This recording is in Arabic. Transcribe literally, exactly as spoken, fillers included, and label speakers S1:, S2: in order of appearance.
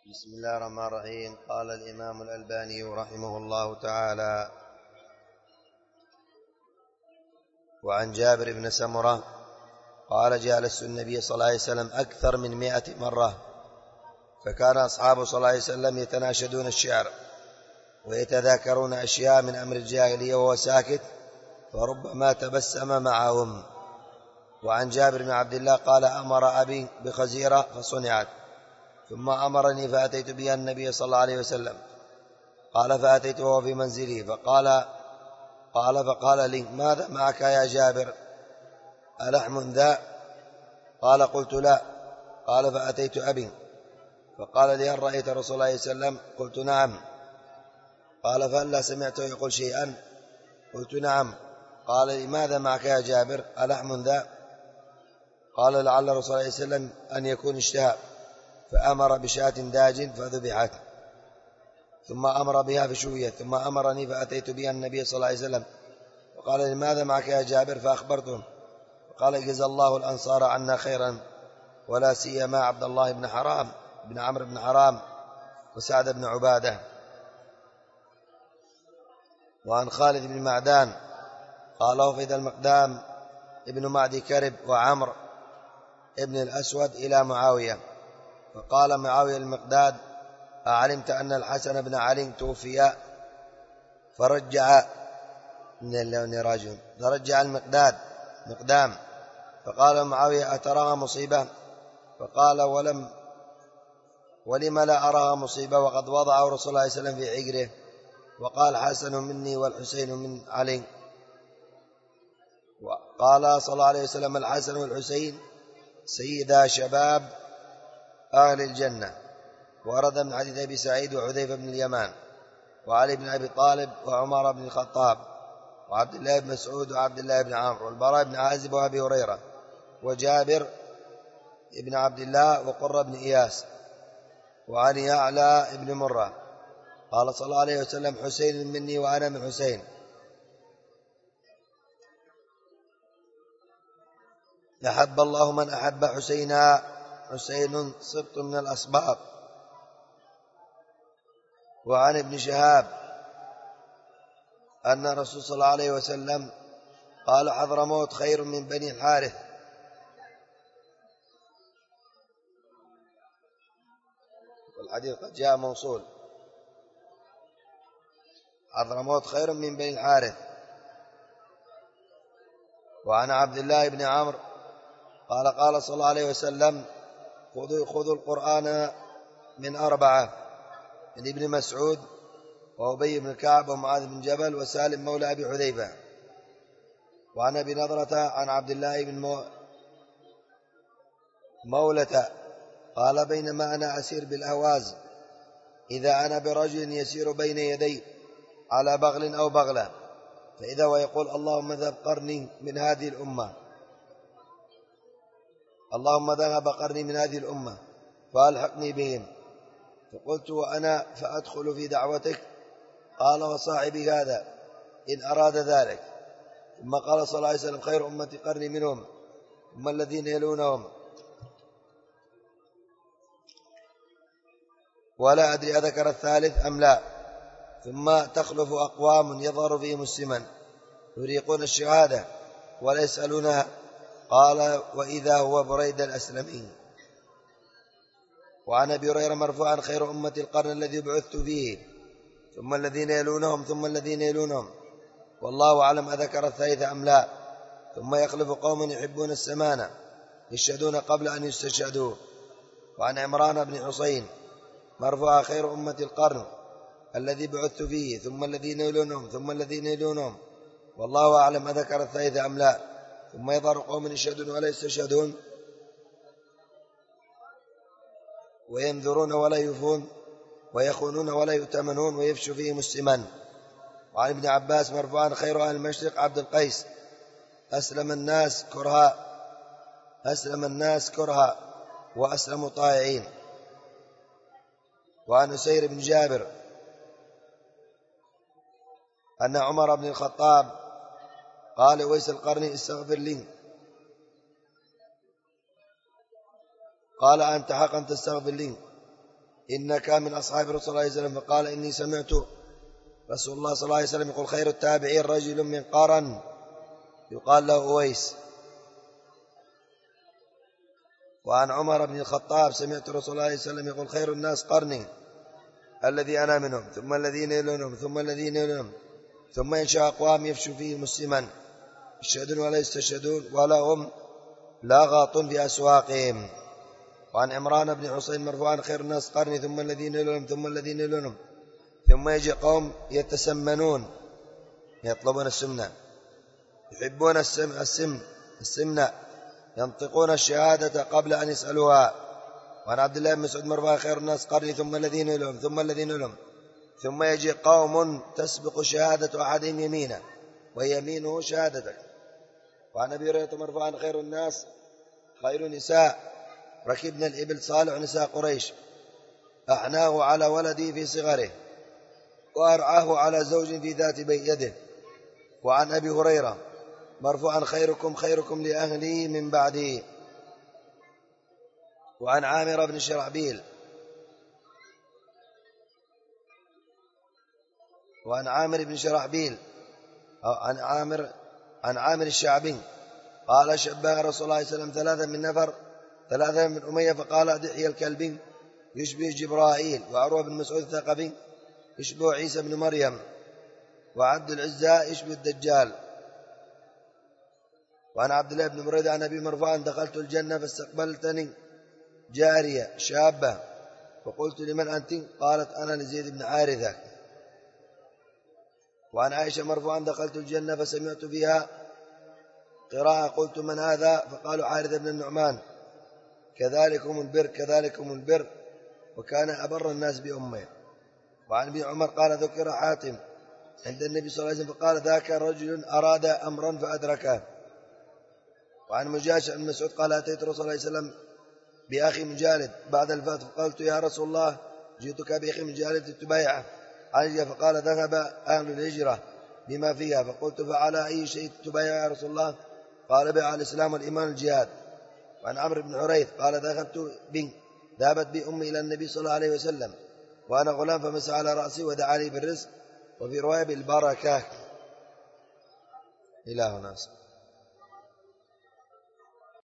S1: بسم الله الرحمن الرحيم. قال الإمام الألباني رحمه الله تعالى: وعن جابر بن سمرة قال: جالست النبي صلى الله عليه وسلم أكثر من مائة مرة، فكان أصحابه صلى الله عليه وسلم يتناشدون الشعر ويتذاكرون أشياء من أمر الجاهلية وهو ساكت، فربما تبسم معهم. وعن جابر بن عبد الله قال: أمر أبي بخزيرة فصنعت، ثم أمرني فأتيت بها النبي صلى الله عليه وسلم. قال: فأتيت وهو في منزلي فقال قال فقال لي: ماذا معك يا جابر؟ ألحم ذا؟ قال: قلت: لا. قال: فأتيت أبي فقال لي: هل رأيت رسول الله صلى الله عليه وسلم؟ قلت: نعم. قال: فهلا سمعته يقول شيئا؟ قلت: نعم. قال لي: ماذا معك يا جابر؟ ألحم ذا؟ قال: لعل رسول الله صلى الله عليه وسلم أن يكون اشتهى، فأمر بشاة داج فذبحت، ثم أمر بها فشويت، ثم أمرني فأتيت بها النبي صلى الله عليه وسلم. وقال لي: ماذا معك يا جابر؟ فأخبرته. قال: جزى الله الأنصار عنا خيرا، ولا سيما عبد الله بن حرام بن عمرو بن حرام وسعد بن عبادة. وعن خالد بن معدان قال: وفد المقدام ابن معدي كرب وعمر ابن الأسود إلى معاوية، فقال معاوية المقداد: أعلمت أن الحسن بن علي توفي؟ فرجع من اللون راجل فرجع المقداد مقدام، فقال معاوية: أتراها مصيبة؟ فقال: ولم ولم لا أراها مصيبة، وقد وضعه رسول الله صلى الله عليه وسلم في عقره، وقال: حسن مني والحسين من علي. وقال صلى الله عليه وسلم: الحسن والحسين سيدا شباب أهل الجنة. ورد من حديث أبي سعيد وحذيفة بن اليمان وعلي بن أبي طالب وعمر بن الخطاب وعبد الله بن مسعود وعبد الله بن عمرو والبراء بن عازب وأبي هريرة وجابر بن عبد الله وقرة بن إياس وعن يعلى بن مرة قال صلى الله عليه وسلم: حسين مني وأنا من حسين. أحب الله من أحب حسينا، حسين سبط من الأسباط. وعن ابن شهاب أن الرسول صلى الله عليه وسلم قال: حضرموت خير من بني الحارث. والحديث قد جاء موصول: حضرموت خير من بني الحارث. وعن عبد الله بن عمرو قال: قال صلى الله عليه وسلم: خذوا خذوا القرآن من أربعة: من ابن مسعود وأبي بن كعب ومعاذ بن جبل وسالم مولى أبي حذيفة. وعن أبي نضرة عن عبد الله بن مولة قال: بينما أنا أسير بالأهواز إذا أنا برجل يسير بين يدي على بغل أو بغلة، فإذا ويقول: اللهم ذهب قرني من هذه الأمة اللهم ذهب قرني من هذه الأمة فألحقني بهم. فقلت: وأنا فأدخل في دعوتك؟ قال: وصاحبي هذا إن أراد ذلك. ثم قال صلى الله عليه وسلم: خير أمتي قرني منهم ثم الذين يلونهم. ولا أدري أذكر الثالث أم لا. ثم تخلف أقوام يظهر فيهم السمن يريقون الشهادة ولا يسألونها. قال: وإذا هو بريد الأسلمي. وعن أبي هريرة مرفوعا: خير أمتي القرن الذي بعثت فيه ثم الذين يلونهم ثم الذين يلونهم. والله أعلم أذكر الثالث أم لا. ثم يخلف قوم يحبون السمانة يشهدون قبل أن يستشهدوا. وعن عمران بن حسين مرفوعا: خير أمتي القرن الذي بعثت فيه ثم الذين يلونهم ثم الذين يلونهم. والله أعلم أذكر الثالث أم لا. ثم يظهر قوم يشهدون ولا يستشهدون وينذرون ولا يوفون ويخونون ولا يؤتمنون ويفشو فيهم السمن. وعن ابن عباس مرفوعا: خير أهل المشرق عبد القيس أسلم الناس كرها أسلم الناس كرها وأسلموا طائعين. وعن أسير بن جابر أن عمر بن الخطاب قال: ويس القرني استغفر لي. قال: أنت حقا تستغفر لي؟ إنك من أصحاب رسول الله صلى الله عليه وسلم، فقال إني سمعت رسول الله صلى الله عليه وسلم يقول خير التابعين رجل من قرن يقال له أويس. وعن عمر بن الخطاب سمعت رسول الله صلى الله عليه وسلم يقول خير الناس قرني الذي أنا منهم ثم الذين يلونهم ثم الذين يلونهم ثم ينشأ أقوام يفشوا فيه مسلما يشهدون ولا يستشهدون ولا هم لاغاط في أسواقهم. وعن عمران بن حسين مرفوعا خير الناس قرني ثم الذين يلونهم ثم الذين يلونهم ثم يجي قوم يتسمنون يطلبون السمنة يحبون السم السم السمنة ينطقون الشهادة قبل أن يسألوها. وعن عبد الله بن مسعود مرفوعا خير الناس قرني ثم الذين يلونهم ثم الذين يلونهم ثم يجي قوم تسبق شهادة أحدهم يمينه ويمينه شهادتك. وعن أبي هريرة مرفوعا خير الناس خير نساء ركبنا الإبل صالح نساء قريش أحناه على ولدي في صغره وأرعاه على زوج في ذات يده. وعن أبي هريرة مرفوعا خيركم خيركم لأهلي من بعدي. وعن عامر بن شرحبيل وعن عامر بن شرحبيل عن عامر عن عامر الشعبي قال شبه رسول الله صلى الله عليه وسلم ثلاثة من نفر ثلاثة من أمية فقال دحية الكلبي يشبه جبرائيل وعروة بن مسعود الثقفي يشبه عيسى بن مريم وعبد العزى يشبه الدجال. وعن عبد الله بن بريدة عن أبي مرفوعا دخلت الجنة فاستقبلتني جارية شابة فقلت لمن أنت؟ قالت أنا لزيد بن حارثة. وعن عائشة مرفوعا دخلت الجنة فسمعت فيها قراءة قلت من هذا؟ فقالوا حارثة بن النعمان كذلكم البر كذلكم البر وكان أبر الناس بأمه. وعن ابن عمر قال ذكر حاتم عند النبي صلى الله عليه وسلم فقال ذاك رجل أراد أمرا فأدركه. وعن مجاشع بن مسعود قال أتيت رسول الله صلى الله عليه وسلم بأخي مجالد بعد الفتح فقلت يا رسول الله جئتك بأخي مجالد تبايعه علي فقال ذهب أهل الهجرة بما فيها فقلت فعلى أي شيء تبايع يا رسول الله؟ قال بيع الإسلام والإيمان الجهاد. وعن عمرو بن حريث قال ذهبت بي ذهبت بي أمي إلى النبي صلى الله عليه وسلم وأنا غلام فمسح على رأسي ودعا لي بالرزق وفي رواية بالبركة. إله ناس.